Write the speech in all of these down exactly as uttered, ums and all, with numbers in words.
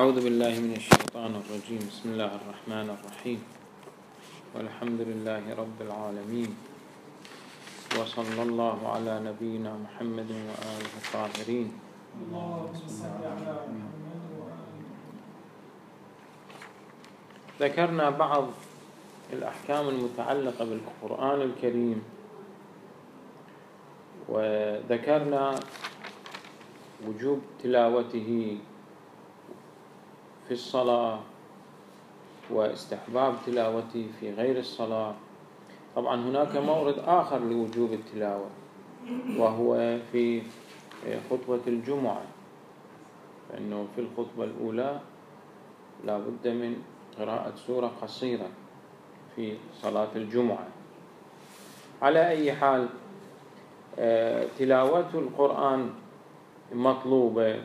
أعوذ بالله من الشيطان الرجيم. بسم الله الرحمن الرحيم، والحمد لله رب العالمين، وصلى الله على نبينا محمد وآله الطاهرين. ذكرنا بعض الأحكام المتعلقة بالقرآن الكريم، وذكرنا وجوب تلاوته في الصلاة واستحباب تلاوته في غير الصلاة. طبعا هناك مورد آخر لوجوب التلاوة، وهو في خطبة الجمعة، فإنه في الخطبة الأولى لا بد من قراءة سورة قصيرة في صلاة الجمعة. على أي حال، تلاوة القرآن مطلوبة،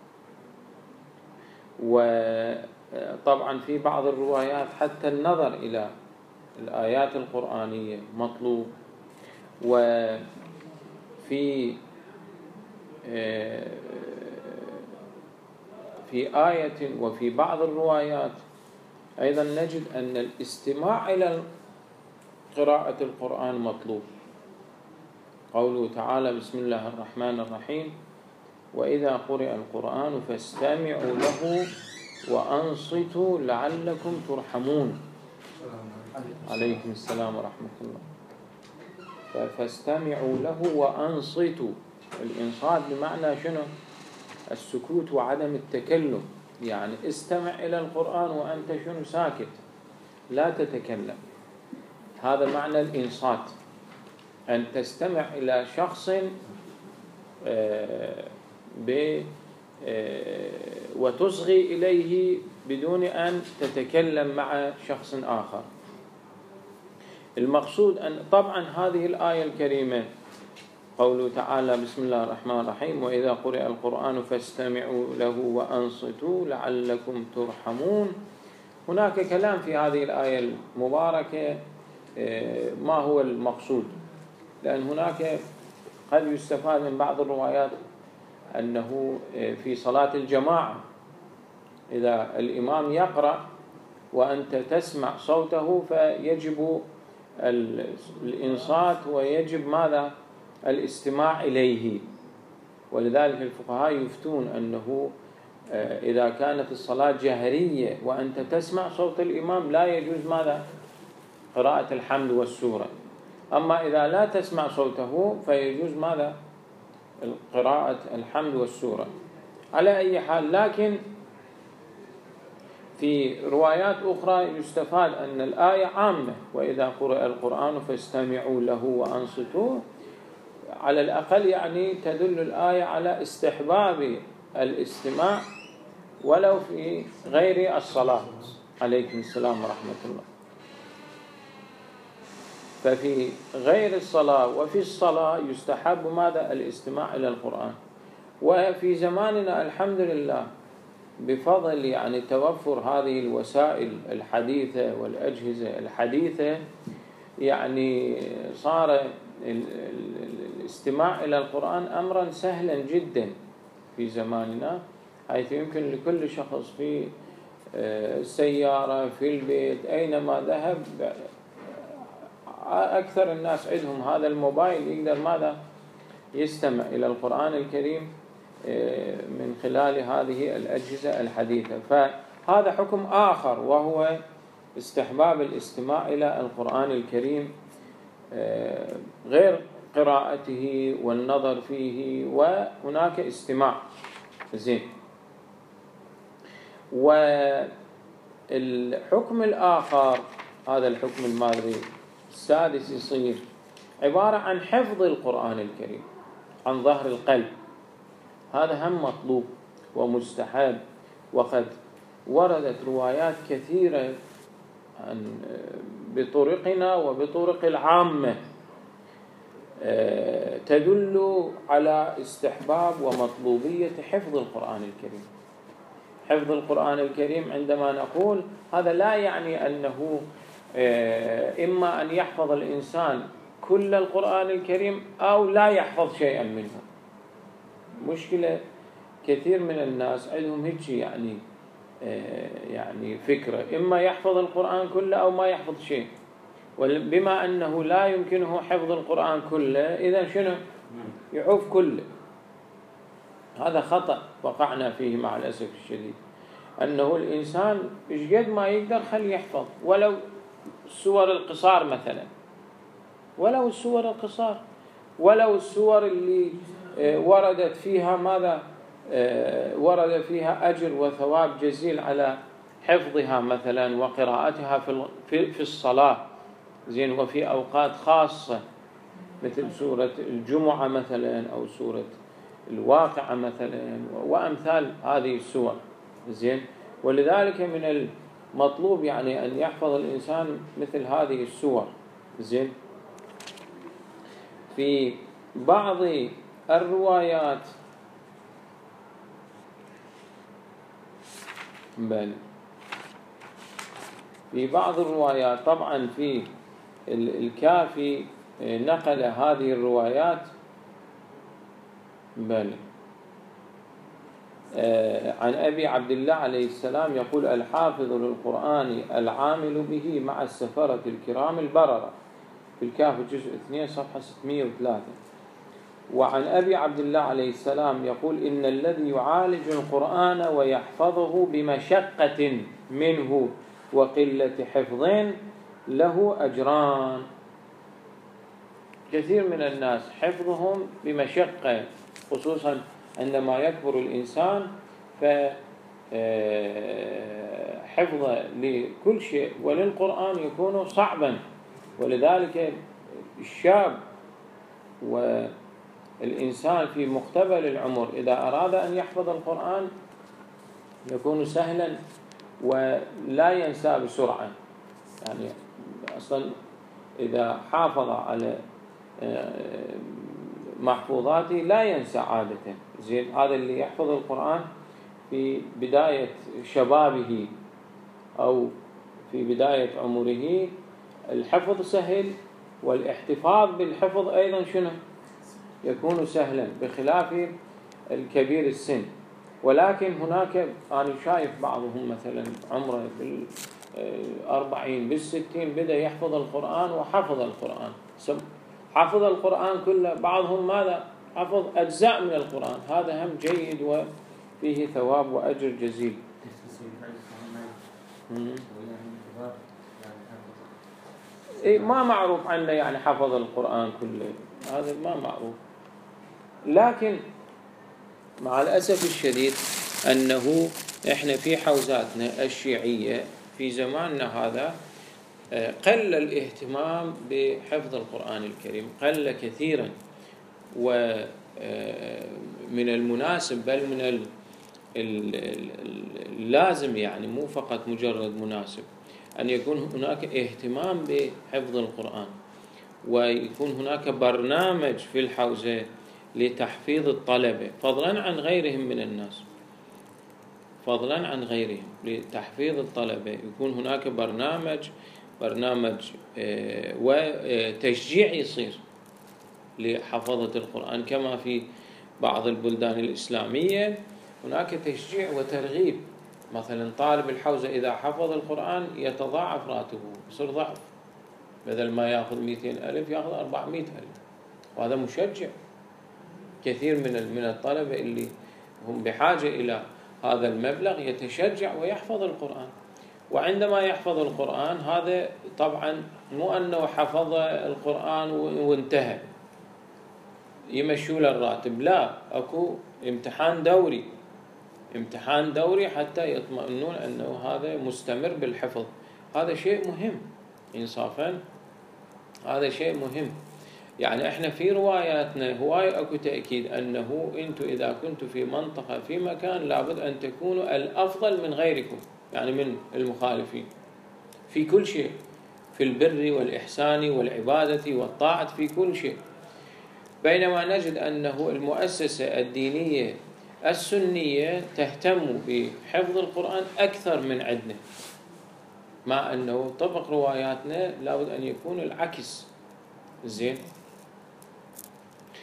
وطبعا في بعض الروايات حتى النظر إلى الآيات القرآنية مطلوب. وفي في آية وفي بعض الروايات أيضا نجد أن الاستماع إلى قراءة القرآن مطلوب. قوله تعالى: بسم الله الرحمن الرحيم، وإذا قرئ القرآن فاستمعوا له وأنصتوا لعلكم ترحمون. عليكم السلام ورحمة الله. فاستمعوا له وأنصتوا. الإنصات بمعنى شنو؟ السكوت وعدم التكلم، يعني استمع إلى القرآن وأنت شنو؟ ساكت، لا تتكلم. هذا معنى الإنصات، أن تستمع إلى شخص ب وتصغي إليه بدون أن تتكلم مع شخص آخر. المقصود أن طبعا هذه الآية الكريمة قوله تعالى: بسم الله الرحمن الرحيم، وإذا قرئ القرآن فاستمعوا له وأنصتوا لعلكم ترحمون. هناك كلام في هذه الآية المباركة ما هو المقصود، لأن هناك قد يستفاد من بعض الروايات أنه في صلاة الجماعة إذا الإمام يقرأ وأنت تسمع صوته فيجب الإنصات ويجب ماذا؟ الاستماع إليه. ولذلك الفقهاء يفتون أنه إذا كانت الصلاة جهرية وأنت تسمع صوت الإمام لا يجوز ماذا؟ قراءة الحمد والسورة. أما إذا لا تسمع صوته فيجوز ماذا؟ قراءة الحمد والسورة. على أي حال، لكن في روايات أخرى يستفاد أن الآية عامة، وإذا قرأ القرآن فاستمعوا له وأنصتوا. على الأقل يعني تدل الآية على استحباب الاستماع ولو في غير الصلاة. عليكم السلام ورحمة الله. ففي غير الصلاة وفي الصلاة يستحب ماذا؟ الاستماع إلى القرآن. وفي زماننا الحمد لله بفضل يعني توفر هذه الوسائل الحديثة والأجهزة الحديثة، يعني صار الاستماع إلى القرآن أمرا سهلا جدا في زماننا، حيث يمكن لكل شخص في السيارة في البيت أينما ذهب، أكثر الناس عندهم هذا الموبايل يقدر ماذا؟ يستمع إلى القرآن الكريم من خلال هذه الأجهزة الحديثة. فهذا حكم آخر، وهو استحباب الاستماع إلى القرآن الكريم غير قراءته والنظر فيه، وهناك استماع زين. والحكم الآخر، هذا الحكم الماضي السادس، يصير عبارة عن حفظ القرآن الكريم عن ظهر القلب. هذا هم مطلوب ومستحب، وقد وردت روايات كثيرة عن بطرقنا وبطرق العامة تدل على استحباب ومطلوبية حفظ القرآن الكريم. حفظ القرآن الكريم عندما نقول هذا لا يعني أنه إما أن يحفظ الإنسان كل القرآن الكريم أو لا يحفظ شيئا منه. مشكلة كثير من الناس عندهم هيك يعني يعني فكرة، إما يحفظ القرآن كله أو ما يحفظ شيء. وبما أنه لا يمكنه حفظ القرآن كله، إذا شنو؟ يعوف كله. هذا خطأ وقعنا فيه مع الأسف الشديد، أنه الإنسان إيش قد ما يقدر خليه يحفظ، ولو السور القصار مثلا، ولو السور القصار، ولو السور اللي وردت فيها ماذا؟ ورد فيها أجر وثواب جزيل على حفظها مثلا وقراءتها في في الصلاة، زين، وفي أوقات خاصة مثل سورة الجمعة مثلا أو سورة الواقعة مثلا وأمثال هذه السور، زين. ولذلك من المطلوب يعني أن يحفظ الإنسان مثل هذه السور، زين. في بعض الروايات بل في بعض الروايات طبعا في الكافي نقل هذه الروايات بل عن أبي عبد الله عليه السلام يقول: الحافظ للقرآن العامل به مع السفرة الكرام البررة، في الكافي جزء اثنين صفحة ستمائة وثلاثة. وعن أبي عبد الله عليه السلام يقول: إن الذي يعالج القرآن ويحفظه بمشقة منه وقلة حفظ له أجران. كثير من الناس حفظهم بمشقة، خصوصا عندما يكبر الإنسان، فحفظ لكل شيء وللقرآن يكون صعبا. ولذلك الشاب والإنسان في مقتبل العمر إذا أراد أن يحفظ القرآن يكون سهلا ولا ينسى بسرعة. يعني أصلا إذا حافظ على محفوظاته لا ينسى عادة، زين. هذا اللي يحفظ القرآن في بداية شبابه أو في بداية عمره الحفظ سهل، والاحتفاظ بالحفظ أيضا شنو؟ يكون سهلا، بخلاف الكبير السن. ولكن هناك أنا شايف بعضهم مثلا عمره بالأربعين بالستين بدأ يحفظ القرآن وحفظ القرآن، حفظ القرآن كله. بعضهم ماذا؟ حفظ أجزاء من القرآن. هذا هم جيد وفيه ثواب وأجر جزيل. إيه ما معروف عنه يعني حفظ القرآن كله، هذا ما معروف. لكن مع الأسف الشديد أنه إحنا في حوزاتنا الشيعية في زماننا هذا قل الاهتمام بحفظ القرآن الكريم، قل كثيرا. ومن المناسب بل من اللازم، يعني مو فقط مجرد مناسب، أن يكون هناك اهتمام بحفظ القرآن، ويكون هناك برنامج في الحوزة لتحفيظ الطلبة، فضلا عن غيرهم من الناس، فضلا عن غيرهم لتحفيظ الطلبة. يكون هناك برنامج برنامج وتشجيع يصير لحفظة القرآن، كما في بعض البلدان الإسلامية هناك تشجيع وترغيب. مثلا طالب الحوزة إذا حفظ القرآن يتضاعف راتبه، يصير ضعف، بدل ما يأخذ مئتين ألف يأخذ أربعمائة ألف، وهذا مشجع. كثير من من الطلبة اللي هم بحاجة إلى هذا المبلغ يتشجع ويحفظ القرآن. وعندما يحفظ القرآن هذا طبعا مو أنه حفظ القرآن وانتهى يمشوا له الراتب، لا، أكو امتحان دوري، امتحان دوري حتى يطمئنون أنه هذا مستمر بالحفظ. هذا شيء مهم إنصافا، هذا شيء مهم. يعني احنا في رواياتنا هواي اكو تأكيد أنه انتم إذا كنتم في منطقة في مكان لابد أن تكونوا الأفضل من غيركم، يعني من المخالفين في كل شيء، في البر والإحسان والعبادة والطاعة، في كل شيء. بينما نجد أنه المؤسسة الدينية السنية تهتم بحفظ القرآن أكثر من عندنا، مع أنه طبق رواياتنا لابد أن يكون العكس، زين.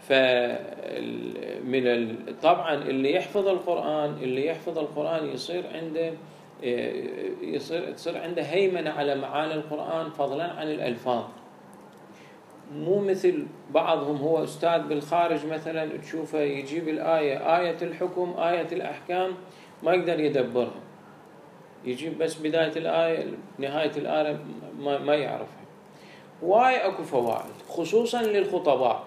فمن طبعا اللي يحفظ القرآن اللي يحفظ القرآن يصير عنده يصير تصير عنده هيمنة على معاني القرآن فضلا عن الألفاظ. مو مثل بعضهم هو أستاذ بالخارج مثلا تشوفه يجيب الآية آية الحكم آية الأحكام ما يقدر يدبرها، يجيب بس بداية الآية نهاية الآية ما, ما يعرفها. واي أكو فوائد خصوصا للخطباء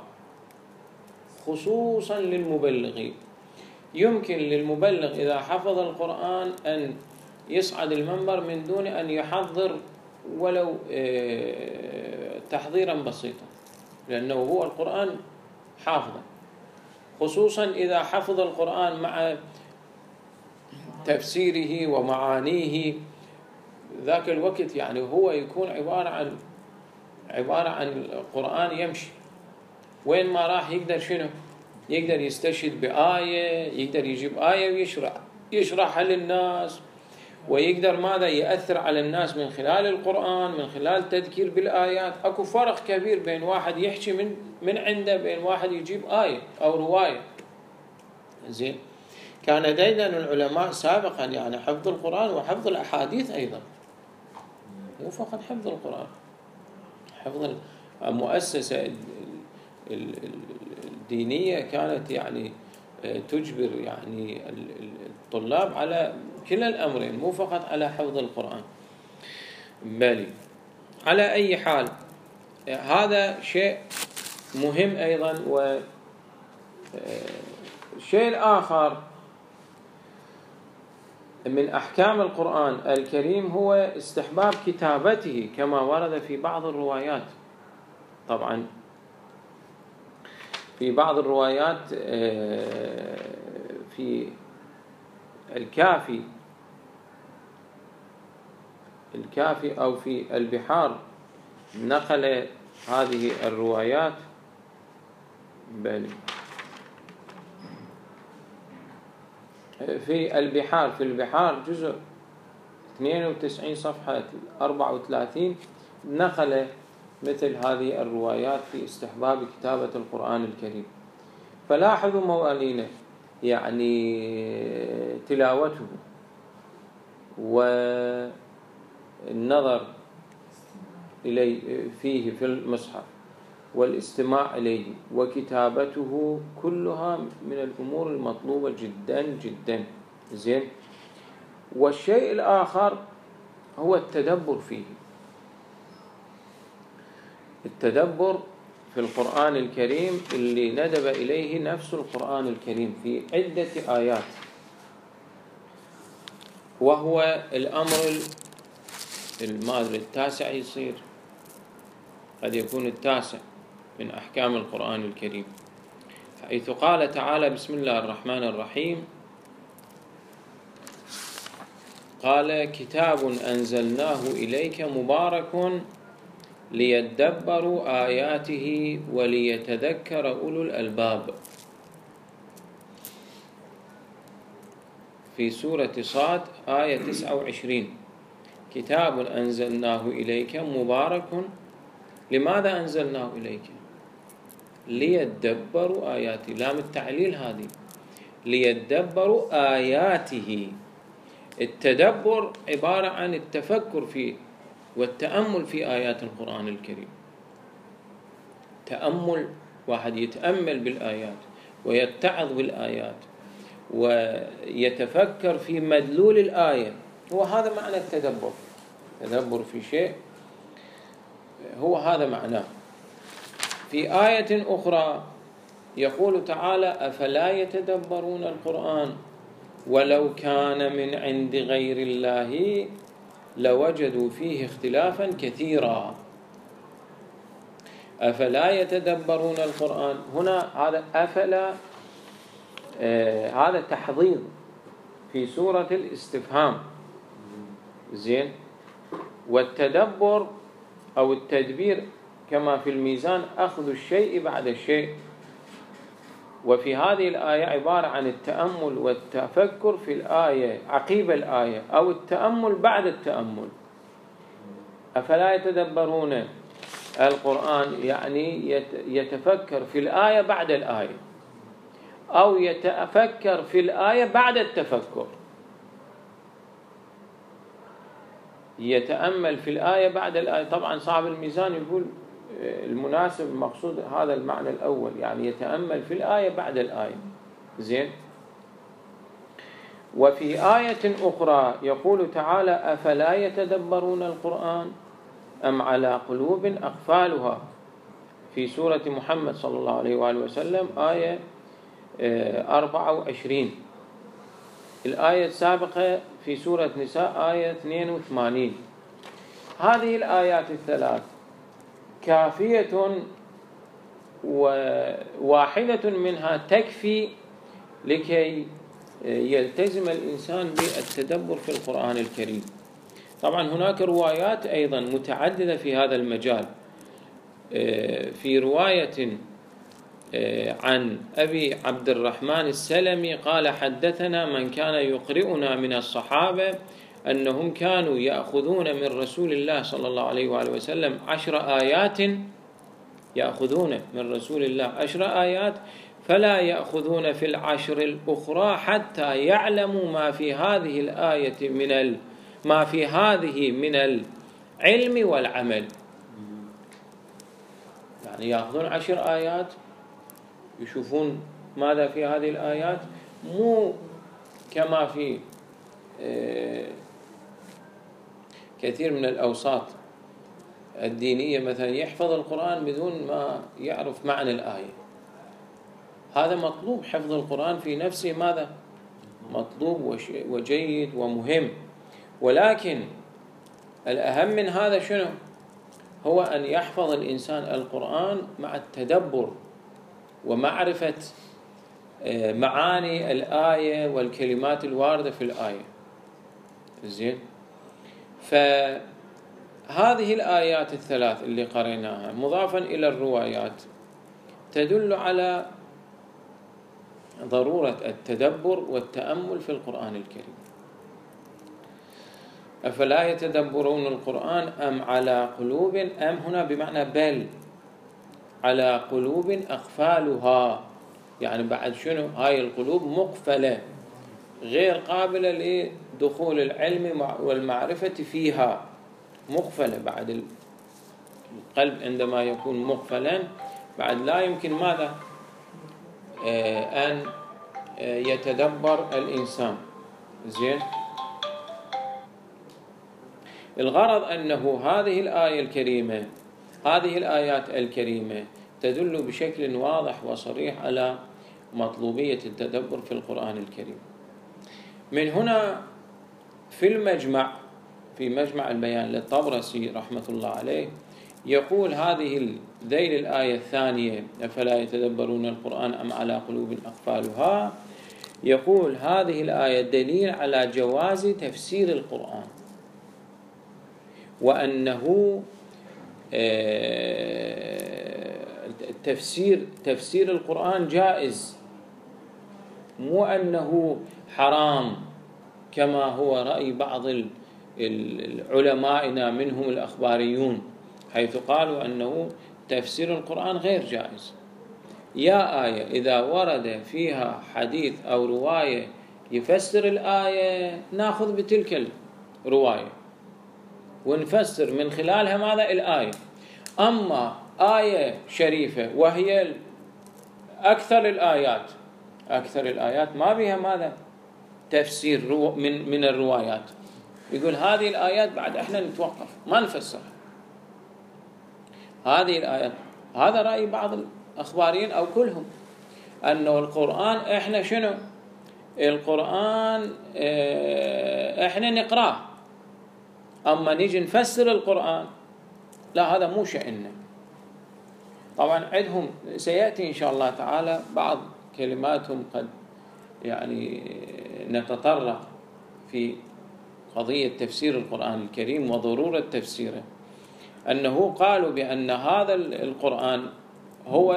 خصوصا للمبلغين. يمكن للمبلغ إذا حفظ القرآن أن يصعد المنبر من دون أن يحضر ولو تحضيرا بسيطا، لأنه هو القرآن حافظا، خصوصا إذا حفظ القرآن مع تفسيره ومعانيه. ذاك الوقت يعني هو يكون عبارة عن عبارة عن القرآن يمشي وين ما راح يقدر شنو يقدر يستشهد بآية، يقدر يجيب آية ويشرح يشرحها للناس، ويقدر ماذا يأثر على الناس من خلال القرآن من خلال تذكير بالآيات. أكو فرق كبير بين واحد يحكي من من عنده بين واحد يجيب آية أو رواية. زين، كان دائما العلماء سابقا يعني حفظ القرآن وحفظ الأحاديث أيضا، مو فقط حفظ القرآن، حفظ المؤسسة الدينية كانت يعني تجبر يعني الطلاب على كلا الأمرين، مو فقط على حفظ القرآن. بل على أي حال هذا شيء مهم أيضا. والشيء الآخر من أحكام القرآن الكريم هو استحباب كتابته كما ورد في بعض الروايات. طبعا في بعض الروايات في الكافي الكافي أو في البحار نقل هذه الروايات. بل في البحار في البحار جزء اثنين وتسعين صفحة أربعة وثلاثين نقل مثل هذه الروايات في استحباب كتابة القرآن الكريم. فلاحظوا موالينه يعني تلاوته والنظر إليه فيه في المصحف والاستماع إليه وكتابته كلها من الأمور المطلوبة جدا جدا. زين، والشيء الآخر هو التدبر فيه. التدبر في القرآن الكريم اللي ندب إليه نفس القرآن الكريم في عدة آيات، وهو الأمر المادري التاسع يصير قد يكون التاسع من أحكام القرآن الكريم، حيث قال تعالى بسم الله الرحمن الرحيم قال كتاب أنزلناه إليك مبارك ليدبروا آياته وليتذكر أولو الألباب. في سورة صاد آية تسعة وعشرين كتاب أنزلناه إليك مبارك. لماذا أنزلناه إليك؟ ليدبروا آياته، لام التعليل هذه، ليدبروا آياته. التدبر عبارة عن التفكر في والتأمل في آيات القرآن الكريم. تأمل، واحد يتأمل بالآيات ويتعظ بالآيات ويتفكر في مدلول الآية، هو هذا معنى التدبر. تدبر في شيء هو هذا معناه. في آية أخرى يقول تعالى أفلا يتدبرون القرآن ولو كان من عند غير الله لوجدوا فيه اختلافا كثيرا. أفلا يتدبرون القرآن، هنا هذا أفلا آه هذا تحضيض في سورة الاستفهام. زين، والتدبر أو التدبير كما في الميزان أخذ الشيء بعد الشيء، وفي هذه الآية عبارة عن التأمل والتفكر في الآية عقيب الآية أو التأمل بعد التأمل. أفلا يتدبرون القرآن يعني يتفكر في الآية بعد الآية، أو يتفكر في الآية بعد التفكر، يتأمل في الآية بعد الآية. طبعا صاحب الميزان يقول المناسب المقصود هذا المعنى الأول، يعني يتأمل في الآية بعد الآية. زين. وفي آية أخرى يقول تعالى: أفلا يتدبرون القرآن أم على قلوب أقفالها، في سورة محمد صلى الله عليه وآله وسلم آية أربعة وعشرين. الآية السابقة في سورة نساء آية اثنين وثمانين. هذه الآيات الثلاث كافية، وواحدة منها تكفي لكي يلتزم الإنسان بالتدبر في القرآن الكريم. طبعا هناك روايات أيضا متعددة في هذا المجال. في رواية عن أبي عبد الرحمن السلمي قال: حدثنا من كان يقرئنا من الصحابة أنهم كانوا يأخذون من رسول الله صلى الله عليه وآله وسلم عشر آيات، يأخذون من رسول الله عشر آيات فلا يأخذون في العشر الأخرى حتى يعلموا ما في هذه الآية من ال... ما في هذه من العلم والعمل. يعني يأخذون عشر آيات يشوفون ماذا في هذه الآيات، مو كما في كثير من الأوساط الدينية مثلا يحفظ القرآن بدون ما يعرف معنى الآية. هذا مطلوب، حفظ القرآن في نفسه ماذا؟ مطلوب وجيد ومهم، ولكن الأهم من هذا شنو؟ هو أن يحفظ الإنسان القرآن مع التدبر ومعرفة معاني الآية والكلمات الواردة في الآية. زين. فهذه الآيات الثلاث اللي قريناها مضافا إلى الروايات تدل على ضرورة التدبر والتأمل في القرآن الكريم. أفلا يتدبرون القرآن أم على قلوب، أم هنا بمعنى بل، على قلوب أقفالها، يعني بعد شنو؟ هاي القلوب مقفلة غير قابلة لدخول العلم والمعرفة فيها، مقفلة. بعد القلب عندما يكون مقفلا بعد لا يمكن ماذا؟ أن يتدبر الإنسان. زين. الغرض أنه هذه الآية الكريمة، هذه الآيات الكريمة تدل بشكل واضح وصريح على مطلوبية التدبر في القرآن الكريم. من هنا في المجمع، في مجمع البيان للطبرسي رحمة الله عليه، يقول هذه ذيل الآية الثانية: أفلا يتدبرون القرآن أم على قلوب أقفالها، يقول هذه الآية دليل على جواز تفسير القرآن، وأنه تفسير تفسير القرآن جائز، مو أنه حرام كما هو رأي بعض العلمائنا منهم الأخباريون، حيث قالوا أنه تفسير القرآن غير جائز. يا آية إذا ورد فيها حديث أو رواية يفسر الآية نأخذ بتلك الرواية ونفسر من خلالها ماذا؟ الآية. أما آية شريفة وهي أكثر الآيات أكثر الآيات ما بها ماذا؟ تفسير من من الروايات، يقول هذه الآيات بعد احنا نتوقف ما نفسرها هذه الآيات. هذا رأي بعض الأخباريين أو كلهم، أنه القرآن احنا شنو؟ القرآن احنا نقراه، أما نيجي نفسر القرآن لا، هذا مو شأننا. طبعا عندهم سيأتي إن شاء الله تعالى بعض كلماتهم قد يعني نتطرق في قضية تفسير القرآن الكريم وضرورة تفسيره، أنه قالوا بأن هذا القرآن هو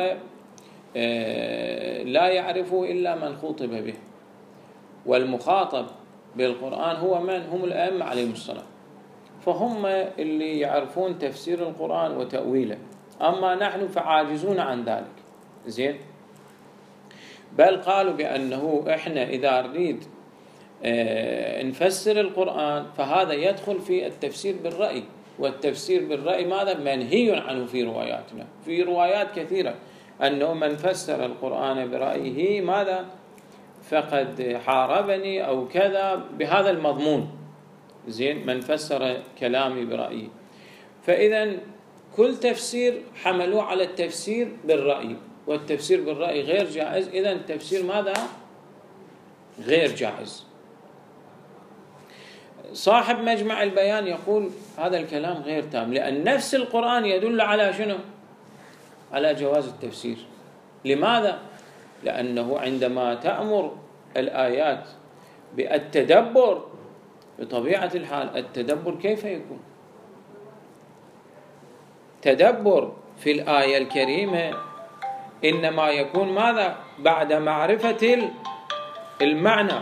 لا يعرفه إلا من خاطب به، والمخاطب بالقرآن هو من؟ هم الأئمة عليهم السلام، فهم اللي يعرفون تفسير القرآن وتأويله. أما نحن فعاجزون عن ذلك. زين، بل قالوا بأنه إحنا إذا نريد نفسر القرآن فهذا يدخل في التفسير بالرأي، والتفسير بالرأي ماذا؟ منهي عنه في رواياتنا، في روايات كثيرة أنه من فسر القرآن برأيه ماذا؟ فقد حاربني أو كذا بهذا المضمون. زين، من فسر كلامي برأيه. فإذا كل تفسير حملوه على التفسير بالرأي، والتفسير بالرأي غير جائز. إذا التفسير ماذا؟ غير جائز. صاحب مجمع البيان يقول هذا الكلام غير تام، لأن نفس القرآن يدل على شنو؟ على جواز التفسير. لماذا؟ لأنه عندما تأمر الآيات بالتدبر بطبيعة الحال، التدبر كيف يكون؟ تدبر في الآية الكريمة إنما يكون ماذا؟ بعد معرفة المعنى.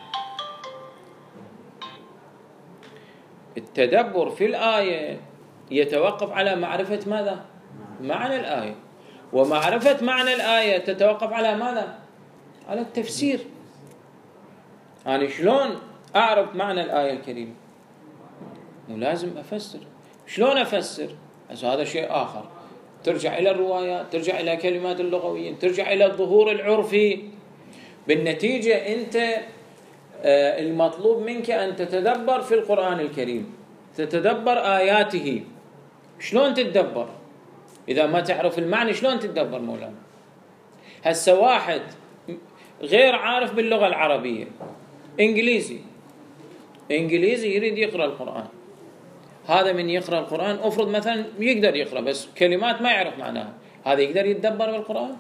التدبر في الآية يتوقف على معرفة ماذا؟ معنى الآية، ومعرفة معنى الآية تتوقف على ماذا؟ على التفسير. أنا يعني شلون أعرف معنى الآية الكريمة؟ مو لازم أفسر. شلون أفسر؟ هذا شيء آخر، ترجع إلى الروايات، ترجع إلى كلمات اللغويين، ترجع إلى الظهور العرفي. بالنتيجة أنت المطلوب منك أن تتدبر في القرآن الكريم، تتدبر آياته. شلون تتدبر؟ إذا ما تعرف المعنى شلون تتدبر مولانا؟ هسه واحد غير عارف باللغة العربية، إنجليزي إنجليزي يريد يقرأ القرآن، هذا من يقرأ القرآن أفرض مثلا يقدر يقرأ بس كلمات ما يعرف معناها، هذا يقدر يتدبر بالقرآن؟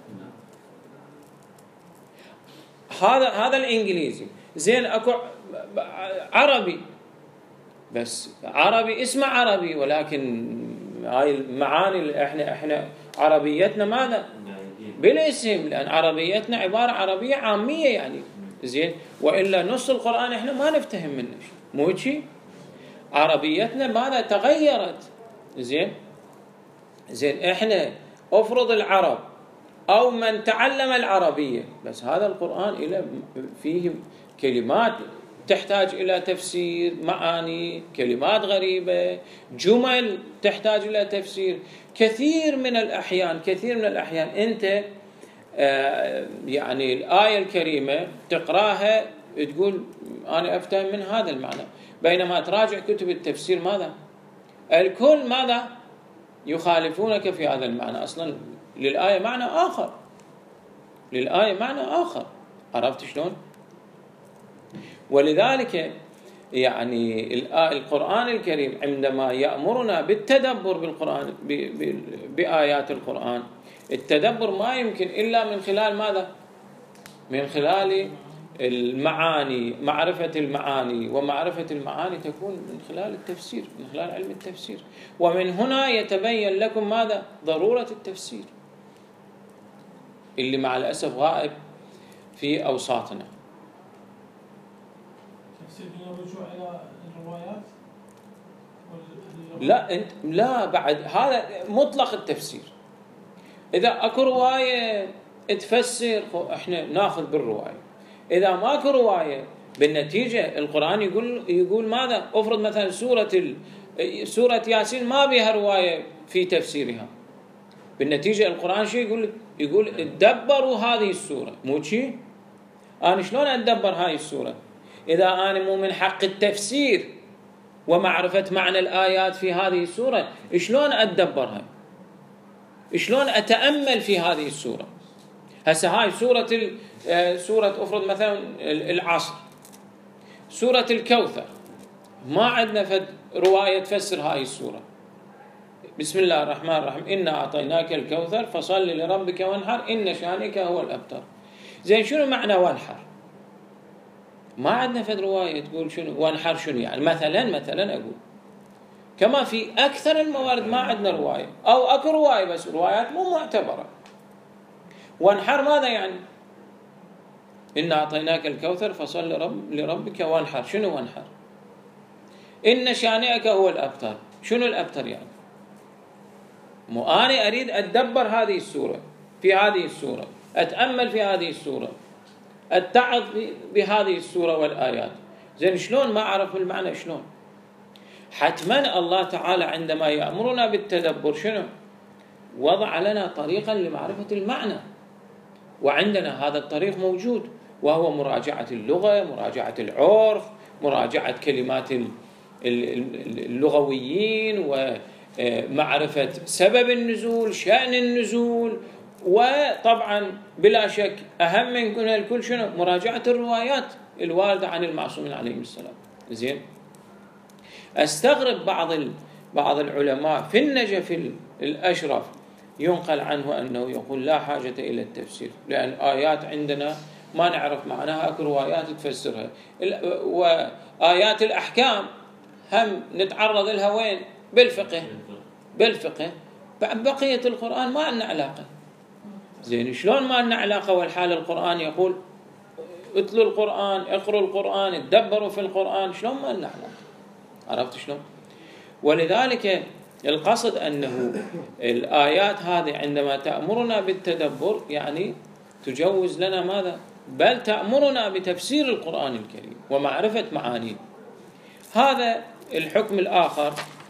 هذا هذا الإنجليزي. زين، أكو عربي بس عربي اسمه عربي، ولكن هاي المعاني اللي احنا احنا عربيتنا ماذا؟ بالاسم، لأن عربيتنا عبارة عربية عامية يعني. زين، وإلا نص القرآن احنا ما نفتهم منه، مو شيء. عربيتنا ماذا؟ تغيرت. زين زين احنا افرض العرب أو من تعلم العربية، بس هذا القرآن إلى فيه كلمات تحتاج إلى تفسير، معاني، كلمات غريبة، جمل تحتاج إلى تفسير. كثير من الأحيان كثير من الأحيان أنت آه يعني الآية الكريمة تقرأها تقول أنا أفتهم من هذا المعنى، بينما تراجع كتب التفسير ماذا؟ الكل ماذا؟ يخالفونك في هذا المعنى. أصلا للآية معنى آخر، للآية معنى آخر. عرفت شلون؟ ولذلك يعني القرآن الكريم عندما يأمرنا بالتدبر بالقرآن بآيات القرآن، التدبر ما يمكن إلا من خلال ماذا؟ من خلال المعاني، معرفة المعاني، ومعرفة المعاني تكون من خلال التفسير، من خلال علم التفسير. ومن هنا يتبين لكم ماذا؟ ضرورة التفسير اللي مع الأسف غائب في أوساطنا. تفسير الرجوع إلى الروايات؟ لا انت لا بعد هذا مطلق التفسير. إذا أكو رواية تفسر احنا ناخذ بالرواية، إذا ما أكو رواية بالنتيجة القرآن يقول يقول ماذا؟ أفرض مثلا سورة ال... سورة ياسين ما بها رواية في تفسيرها، بالنتيجة القرآن شيء يقول يقول اتدبروا هذه السورة، مو شيء؟ أنا شلون أتدبر هاي السورة إذا أنا مو من حق التفسير ومعرفة معنى الآيات في هذه السورة؟ شلون أتدبرها؟ شلون أتأمل في هذه السورة؟ هسه هاي سورة ال... سورة أفرض مثلا العصر، سورة الكوثر، ما عندنا فد رواية تفسر هاي السورة. بسم الله الرحمن الرحيم، إنا أعطيناك الكوثر فصل لربك وانحر إن شانك هو الأبتر. زين، شنو معنى وانحر؟ ما عندنا فد رواية تقول شنو وانحر شنو يعني. مثلا مثلا أقول كما في أكثر الموارد ما عندنا رواية، أو أكو رواية بس روايات مو معتبرة. وانحر ماذا يعني؟ إنا أعطيناك الكوثر فصل لرب لربك وانحر. شنو وانحر؟ إن شانئك هو الأبتر. شنو الأبتر يعني؟ مو أنا أريد أتدبر هذه السورة، في هذه السورة أتأمل في هذه السورة، أتعظ بهذه السورة والآيات. زين شلون ما أعرف المعنى؟ شلون؟ حتما الله تعالى عندما يأمرنا بالتدبر شنو؟ وضع لنا طريقا لمعرفة المعنى، وعندنا هذا الطريق موجود، وهو مراجعة اللغة، مراجعة العرف، مراجعة كلمات اللغويين، ومعرفة سبب النزول، شأن النزول، وطبعا بلا شك أهم من الكل شنو؟ مراجعة الروايات الواردة عن المعصومين عليهم السلام. زين أستغرب بعض بعض العلماء في النجف الأشرف ينقل عنه أنه يقول لا حاجة إلى التفسير، لأن آيات عندنا ما نعرف معناها، أكو روايات تفسرها، وآيات الأحكام هم نتعرض لها وين؟ بالفقه بالفقه بقية القرآن ما لنا علاقة. زين شلون ما لنا علاقة والحال القرآن يقول اتلوا القرآن، اقروا القرآن، اتدبروا في القرآن، شلون ما لنا علاقة؟ عرفت شلون؟ ولذلك القصد أنه الآيات هذه عندما تأمرنا بالتدبر يعني تجوز لنا ماذا؟ بل تأمرنا بتفسير القرآن الكريم ومعرفة معانيه. هذا الحكم الآخر.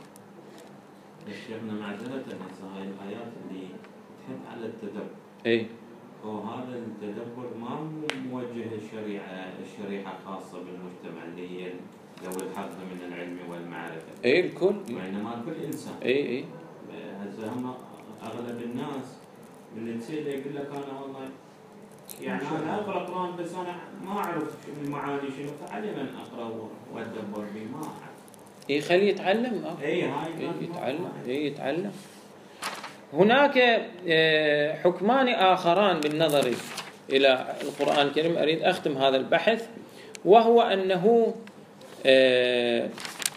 شيخنا معذرة هاي الآيات اللي تحث على التدبر، إيه؟ وهذا التدبر ما موجه الشريعة الشريعة خاصة بالمجتمع اللي هي ذوي الحظ من العلم والمعرفة. إيه الكل. وإنما كل إنسان. إيه إيه. هسه هم أغلب الناس اللي تسأله يقول لك أنا والله يعني أنا أقرأ قرآن بس أنا ما أعرف المعاني شنو، فعلي من أقرأ وأتدبر به ما أعرف. إيه خليه يتعلم. آه. إيه هاي إيه يتعلم. إيه يتعلم. هناك حكمان آخران بالنظر إلى القرآن الكريم أريد أختم هذا البحث، وهو أنه آه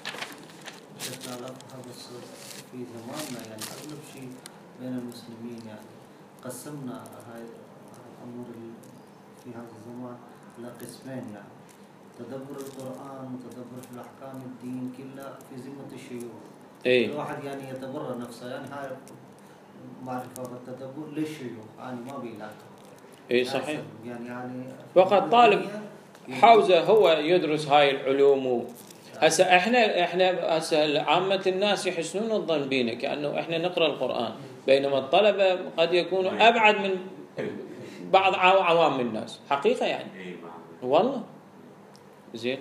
في زماننا يعني أغلب شيء بين المسلمين يعني قسمنا هاي الأمور في هذا الزمان لقسمين، يعني تدبر القرآن وتدبر في الأحكام الدين كلها في ذمة الشيوخ. إيه؟ الواحد يعني يتبرر نفسه، يعني هاي معرفة والتدبر للشيوخ يعني ما بيلاقي. إيه صحيح. يعني يعني فقط طالب حوزة هو يدرس هاي العلوم. هسه احنا احنا هسه عامة الناس يحسنون الظن بينا كأنه احنا نقرأ القرآن، بينما الطلبة قد يكونوا أبعد من بعض عوام الناس حقيقة يعني. والله زين.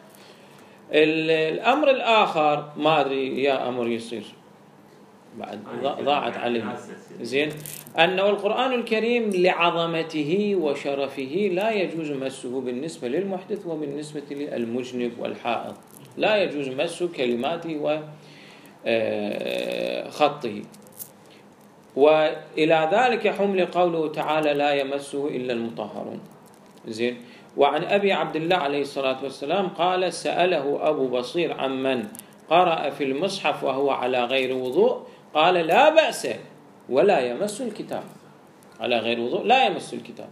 الأمر الآخر ما أدري يا أمر يصير بعد ضاعت عليه. زين أنه القرآن الكريم لعظمته وشرفه لا يجوز مسه بالنسبة للمحدث وبالنسبة للمجنب والحائض، لا يجوز مسه كلماته وخطه. وإلى ذلك حمل قوله تعالى لا يمسه إلا المطهرون. زين. وعن أبي عبد الله عليه الصلاة والسلام قال سأله أبو بصير عمن قرأ في المصحف وهو على غير وضوء قال لا بأس ولا يمس الكتاب. على غير وضوء لا يمس الكتاب.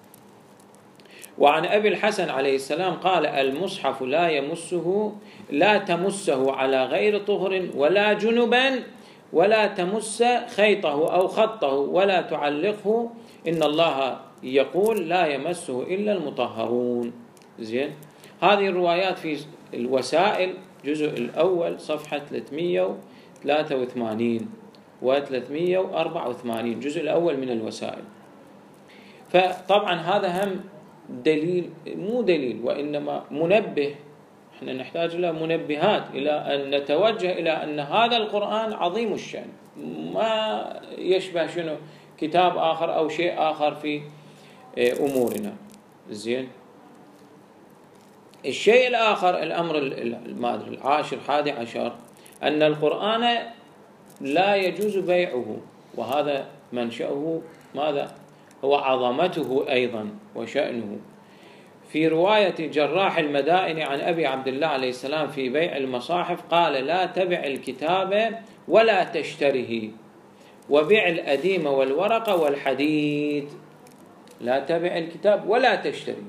وعن أبي الحسن عليه السلام قال المصحف لا يمسه لا تمسه على غير طهر ولا جنبا ولا تمس خيطه أو خطه ولا تعلقه إن الله يقول لا يمسه إلا المطهرون. زين. هذه الروايات في الوسائل جزء الأول صفحة ثلاثمئة وثلاثة وثمانين و ثلاثمئة وأربعة وثمانين الجزء الأول من الوسائل. فطبعا هذا هم دليل، مو دليل وإنما منبه، احنا نحتاج إلى منبهات إلى أن نتوجه إلى أن هذا القرآن عظيم الشأن، ما يشبه شنو كتاب آخر أو شيء آخر في أمورنا. زين. الشيء الآخر الأمر العاشر حادي عشر أن القرآن لا يجوز بيعه، وهذا منشأه ماذا؟ هو عظمته أيضا وشأنه. في رواية جراح المدائن عن أبي عبد الله عليه السلام في بيع المصاحف قال لا تبع الكتاب ولا تشتره وبيع الأديم والورق والحديد. لا تبع الكتاب ولا تشتري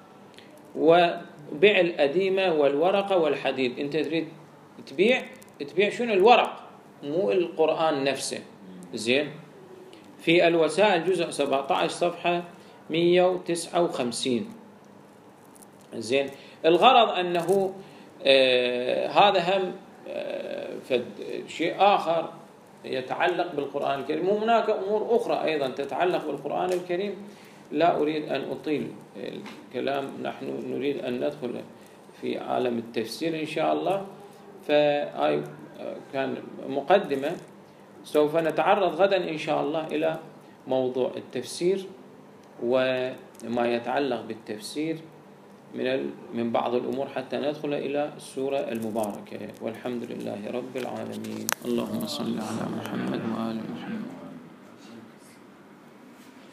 وبيع الأديم والورق والحديد. أنت تريد تبيع تبيع شنو؟ الورق، مو القرآن نفسه. زين، في الوسائل جزء سبعة عشر صفحة مئة وتسعة وخمسين. زين، الغرض أنه آه هذا هم آه شيء آخر يتعلق بالقرآن الكريم، وهناك أمور أخرى أيضا تتعلق بالقرآن الكريم. لا أريد أن أطيل الكلام، نحن نريد أن ندخل في عالم التفسير إن شاء الله. فهاي كان مقدمة، سوف نتعرض غدا إن شاء الله إلى موضوع التفسير وما يتعلق بالتفسير من من بعض الأمور حتى ندخل إلى السورة المباركة. والحمد لله رب العالمين. اللهم صل على محمد وآل محمد.